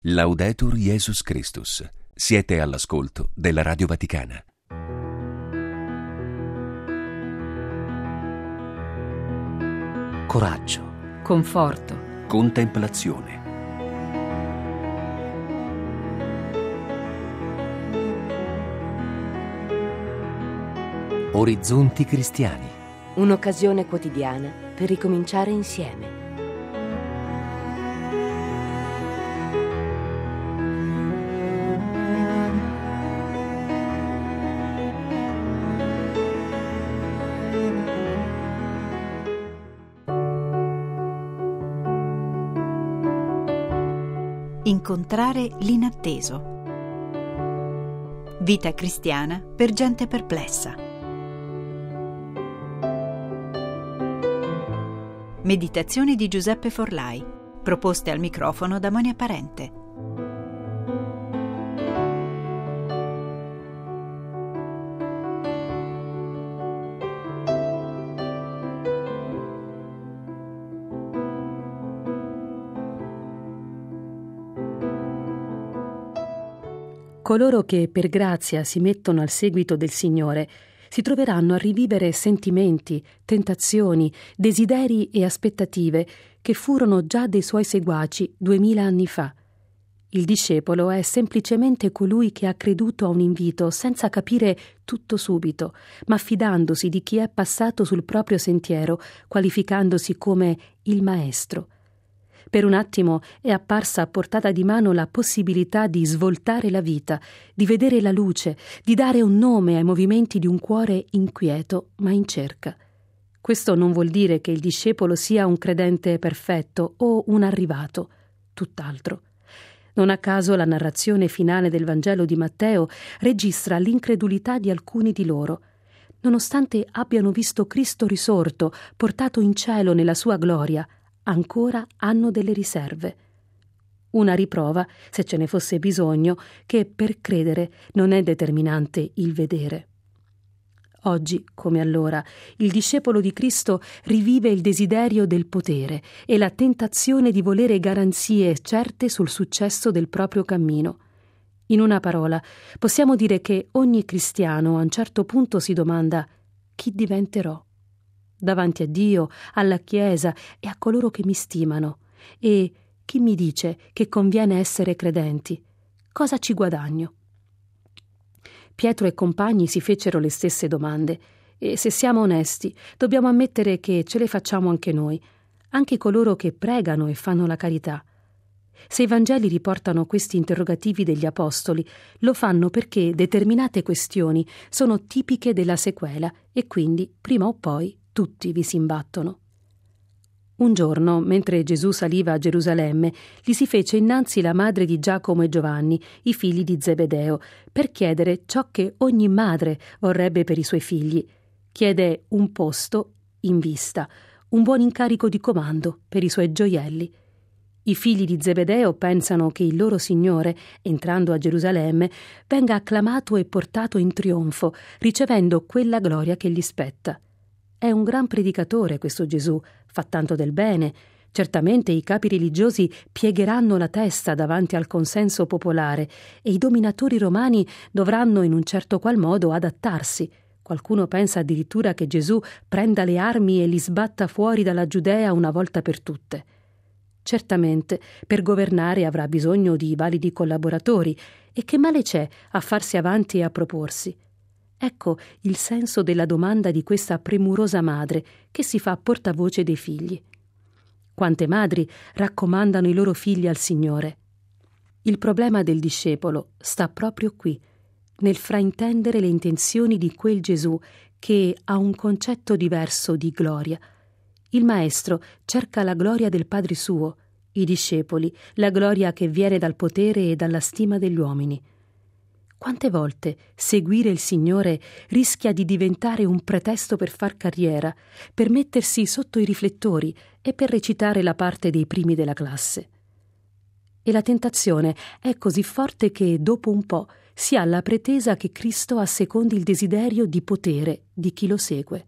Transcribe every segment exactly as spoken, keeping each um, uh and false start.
Laudetur Jesus Christus. Siete all'ascolto della Radio Vaticana. Coraggio, conforto, Contemplazione. orizzonti cristiani. Un'occasione quotidiana per ricominciare insieme. Incontrare l'inatteso. Vita cristiana per gente perplessa. Meditazioni di Giuseppe Forlai, proposte al microfono da Monia Parente. Coloro che per grazia si mettono al seguito del Signore si troveranno a rivivere sentimenti, tentazioni, desideri e aspettative che furono già dei suoi seguaci duemila anni fa. Il discepolo è semplicemente colui che ha creduto a un invito senza capire tutto subito, ma fidandosi di chi è passato sul proprio sentiero, qualificandosi come il Maestro. Per un attimo è apparsa a portata di mano la possibilità di svoltare la vita, di vedere la luce, di dare un nome ai movimenti di un cuore inquieto ma in cerca. Questo non vuol dire che il discepolo sia un credente perfetto o un arrivato, tutt'altro. Non a caso la narrazione finale del Vangelo di Matteo registra l'incredulità di alcuni di loro. Nonostante abbiano visto Cristo risorto, portato in cielo nella sua gloria, ancora hanno delle riserve. Una riprova, se ce ne fosse bisogno, che per credere non è determinante il vedere. Oggi, come allora, il discepolo di Cristo rivive il desiderio del potere e la tentazione di volere garanzie certe sul successo del proprio cammino. In una parola, possiamo dire che ogni cristiano a un certo punto si domanda: chi diventerò? Davanti a Dio, alla Chiesa e a coloro che mi stimano. E chi mi dice che conviene essere credenti? Cosa ci guadagno? Pietro e compagni si fecero le stesse domande e, se siamo onesti, dobbiamo ammettere che ce le facciamo anche noi, anche coloro che pregano e fanno la carità. Se i Vangeli riportano questi interrogativi degli Apostoli, lo fanno perché determinate questioni sono tipiche della sequela e quindi, prima o poi, tutti vi si imbattono. Un giorno, mentre Gesù saliva a Gerusalemme, gli si fece innanzi la madre di Giacomo e Giovanni, i figli di Zebedeo, per chiedere ciò che ogni madre vorrebbe per i suoi figli. Chiede un posto in vista, un buon incarico di comando per i suoi gioielli. I figli di Zebedeo pensano che il loro Signore, entrando a Gerusalemme, venga acclamato e portato in trionfo, ricevendo quella gloria che gli spetta. È un gran predicatore questo Gesù, fa tanto del bene. Certamente i capi religiosi piegheranno la testa davanti al consenso popolare e i dominatori romani dovranno in un certo qual modo adattarsi. Qualcuno pensa addirittura che Gesù prenda le armi e li sbatta fuori dalla Giudea una volta per tutte. Certamente per governare avrà bisogno di validi collaboratori, e che male c'è a farsi avanti e a proporsi? Ecco il senso della domanda di questa premurosa madre che si fa portavoce dei figli. Quante madri raccomandano i loro figli al Signore? Il problema del discepolo sta proprio qui, nel fraintendere le intenzioni di quel Gesù che ha un concetto diverso di gloria. Il Maestro cerca la gloria del Padre suo, i discepoli la gloria che viene dal potere e dalla stima degli uomini. Quante volte seguire il Signore rischia di diventare un pretesto per far carriera, per mettersi sotto i riflettori e per recitare la parte dei primi della classe. E la tentazione è così forte che dopo un po' si ha la pretesa che Cristo assecondi il desiderio di potere di chi lo segue.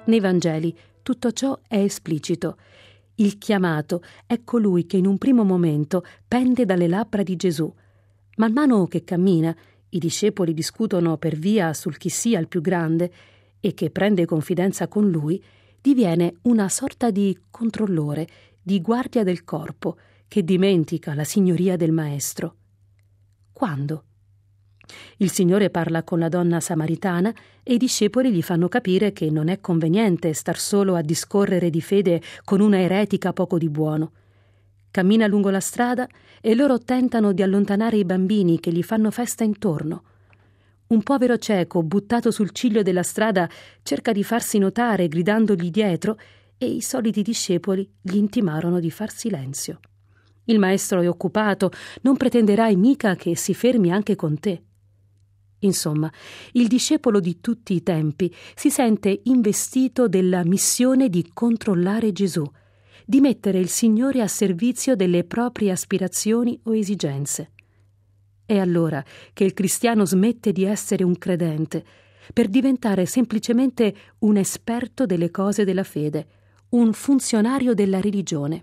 Nei Vangeli tutto ciò è esplicito. Il chiamato è colui che in un primo momento pende dalle labbra di Gesù. Man mano che cammina, i discepoli discutono per via sul chi sia il più grande e che prende confidenza con lui, diviene una sorta di controllore, di guardia del corpo, che dimentica la signoria del Maestro. Quando? Il Signore parla con la donna samaritana e i discepoli gli fanno capire che non è conveniente star solo a discorrere di fede con una eretica poco di buono. Cammina lungo la strada e loro tentano di allontanare i bambini che gli fanno festa intorno. Un povero cieco buttato sul ciglio della strada cerca di farsi notare gridandogli dietro e i soliti discepoli gli intimarono di far silenzio. Il maestro è occupato, non pretenderai mica che si fermi anche con te. Insomma, il discepolo di tutti i tempi si sente investito della missione di controllare Gesù, di mettere il Signore a servizio delle proprie aspirazioni o esigenze. È allora che il cristiano smette di essere un credente per diventare semplicemente un esperto delle cose della fede, un funzionario della religione.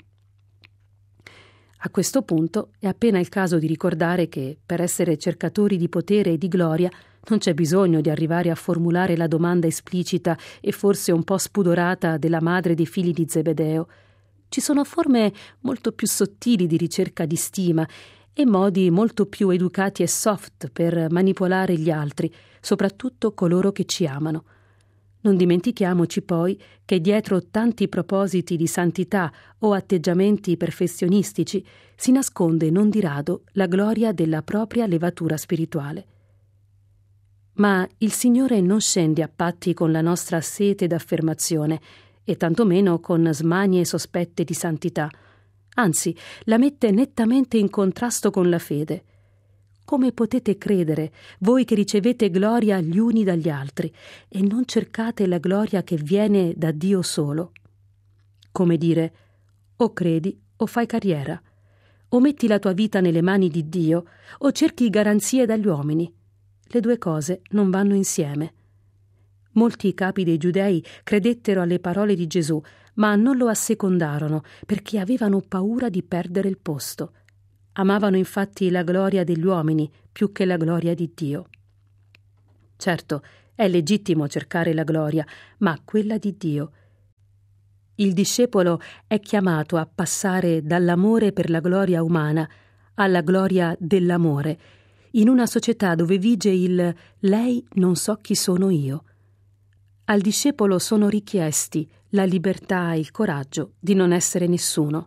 A questo punto è appena il caso di ricordare che per essere cercatori di potere e di gloria non c'è bisogno di arrivare a formulare la domanda esplicita e forse un po' spudorata della madre dei figli di Zebedeo. Ci sono forme molto più sottili di ricerca di stima e modi molto più educati e soft per manipolare gli altri, soprattutto coloro che ci amano. Non dimentichiamoci poi che dietro tanti propositi di santità o atteggiamenti perfezionistici si nasconde non di rado la gloria della propria levatura spirituale. Ma il Signore non scende a patti con la nostra sete d'affermazione e tantomeno con smanie sospette di santità. Anzi, la mette nettamente in contrasto con la fede. Come potete credere, voi che ricevete gloria gli uni dagli altri, e non cercate la gloria che viene da Dio solo? Come dire, o credi o fai carriera, o metti la tua vita nelle mani di Dio, o cerchi garanzie dagli uomini. Le due cose non vanno insieme. Molti capi dei giudei credettero alle parole di Gesù, ma non lo assecondarono perché avevano paura di perdere il posto. Amavano infatti la gloria degli uomini più che la gloria di Dio. Certo, è legittimo cercare la gloria, ma quella di Dio. Il discepolo è chiamato a passare dall'amore per la gloria umana alla gloria dell'amore, in una società dove vige il «lei non so chi sono io». Al discepolo sono richiesti la libertà e il coraggio di non essere nessuno.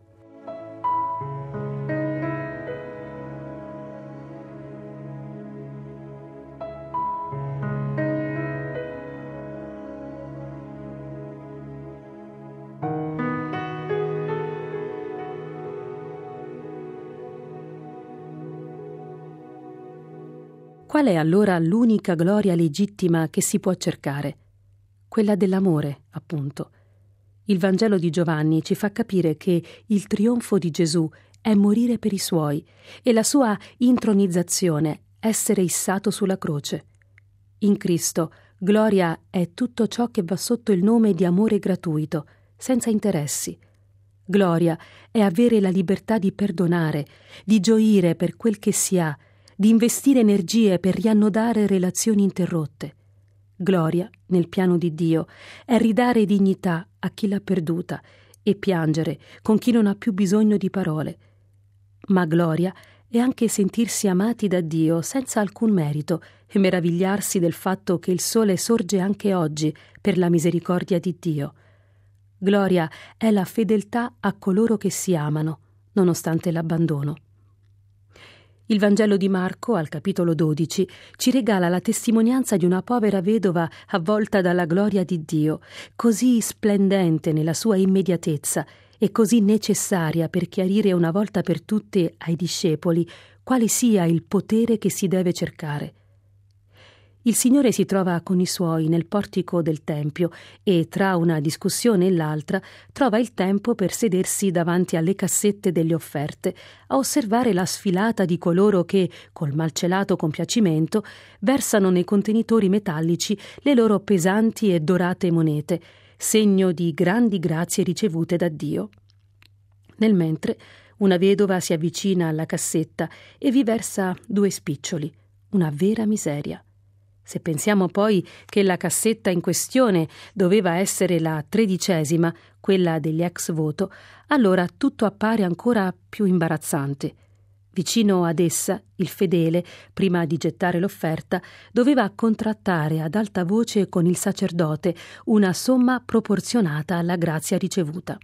Qual è allora l'unica gloria legittima che si può cercare? Quella dell'amore, appunto. Il Vangelo di Giovanni ci fa capire che il trionfo di Gesù è morire per i suoi e la sua intronizzazione essere issato sulla croce. In Cristo, gloria è tutto ciò che va sotto il nome di amore gratuito, senza interessi. Gloria è avere la libertà di perdonare, di gioire per quel che si ha, di investire energie per riannodare relazioni interrotte. Gloria, nel piano di Dio, è ridare dignità a chi l'ha perduta e piangere con chi non ha più bisogno di parole. Ma gloria è anche sentirsi amati da Dio senza alcun merito e meravigliarsi del fatto che il sole sorge anche oggi per la misericordia di Dio. Gloria è la fedeltà a coloro che si amano, nonostante l'abbandono. Il Vangelo di Marco, al capitolo dodici, ci regala la testimonianza di una povera vedova avvolta dalla gloria di Dio, così splendente nella sua immediatezza e così necessaria per chiarire una volta per tutte ai discepoli quale sia il potere che si deve cercare. Il Signore si trova con i suoi nel portico del Tempio e, tra una discussione e l'altra, trova il tempo per sedersi davanti alle cassette delle offerte, a osservare la sfilata di coloro che, col malcelato compiacimento, versano nei contenitori metallici le loro pesanti e dorate monete, segno di grandi grazie ricevute da Dio. Nel mentre, una vedova si avvicina alla cassetta e vi versa due spiccioli, una vera miseria. Se pensiamo poi che la cassetta in questione doveva essere la tredicesima, quella degli ex voto, allora tutto appare ancora più imbarazzante. Vicino ad essa, il fedele, prima di gettare l'offerta, doveva contrattare ad alta voce con il sacerdote una somma proporzionata alla grazia ricevuta.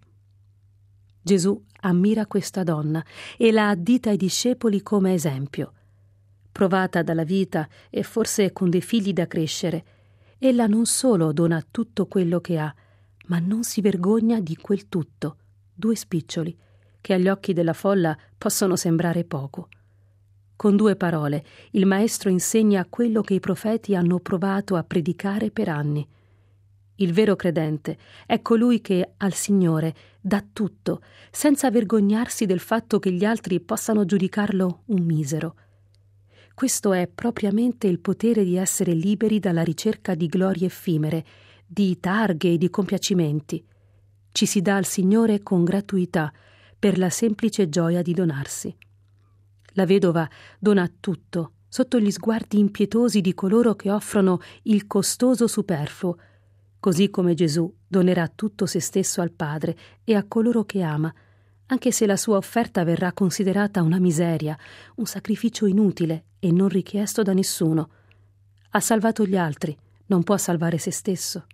Gesù ammira questa donna e la addita ai discepoli come esempio. Provata dalla vita e forse con dei figli da crescere, ella non solo dona tutto quello che ha, ma non si vergogna di quel tutto, due spiccioli, che agli occhi della folla possono sembrare poco. Con due parole, il Maestro insegna quello che i profeti hanno provato a predicare per anni. Il vero credente è colui che al Signore dà tutto, senza vergognarsi del fatto che gli altri possano giudicarlo un misero. Questo è propriamente il potere di essere liberi dalla ricerca di glorie effimere, di targhe e di compiacimenti. Ci si dà al Signore con gratuità, per la semplice gioia di donarsi. La vedova dona tutto, sotto gli sguardi impietosi di coloro che offrono il costoso superfluo, così come Gesù donerà tutto se stesso al Padre e a coloro che ama, anche se la sua offerta verrà considerata una miseria, un sacrificio inutile e non richiesto da nessuno. Ha salvato gli altri, non può salvare se stesso.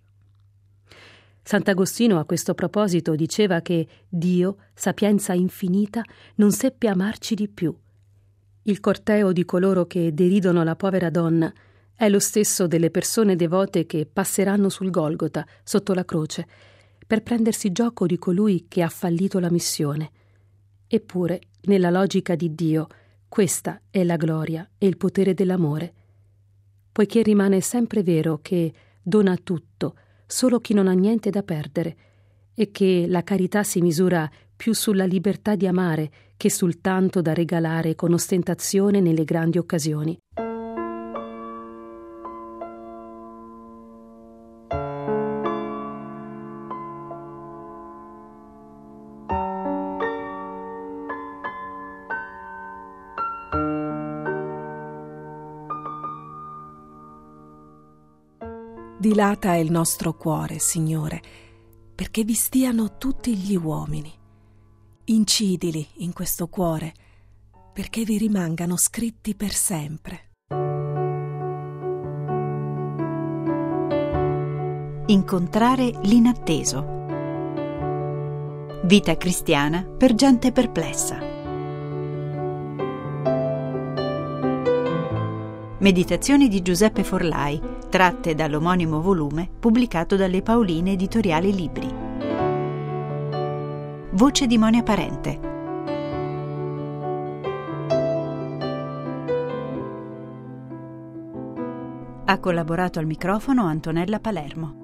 Sant'Agostino a questo proposito diceva che Dio, sapienza infinita, non seppe amarci di più. Il corteo di coloro che deridono la povera donna è lo stesso delle persone devote che passeranno sul Golgota, sotto la croce, per prendersi gioco di colui che ha fallito la missione. Eppure, nella logica di Dio, questa è la gloria e il potere dell'amore. Poiché rimane sempre vero che dona tutto solo chi non ha niente da perdere e che la carità si misura più sulla libertà di amare che sul tanto da regalare con ostentazione nelle grandi occasioni. Dilata il nostro cuore, Signore, perché vi stiano tutti gli uomini. Incidili in questo cuore, perché vi rimangano scritti per sempre. Incontrare l'inatteso. Vita cristiana per gente perplessa. Meditazioni di Giuseppe Forlai, tratte dall'omonimo volume pubblicato dalle Paoline Editoriali Libri. Voce di Monia Parente. Ha collaborato al microfono Antonella Palermo.